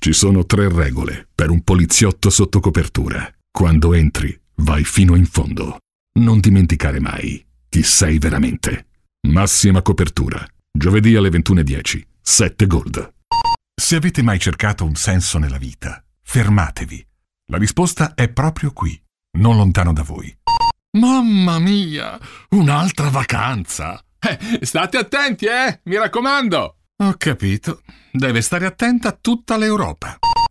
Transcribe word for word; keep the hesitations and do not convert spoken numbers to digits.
Ci sono tre regole per un poliziotto sotto copertura. Quando entri, vai fino in fondo. Non dimenticare mai chi sei veramente. Massima copertura. Giovedì alle ventuno e dieci. sette Gold. Se avete mai cercato un senso nella vita, fermatevi. La risposta è proprio qui, non lontano da voi. Mamma mia, un'altra vacanza! Eh, state attenti, eh! Mi raccomando! Ho capito. Deve stare attenta a tutta l'Europa.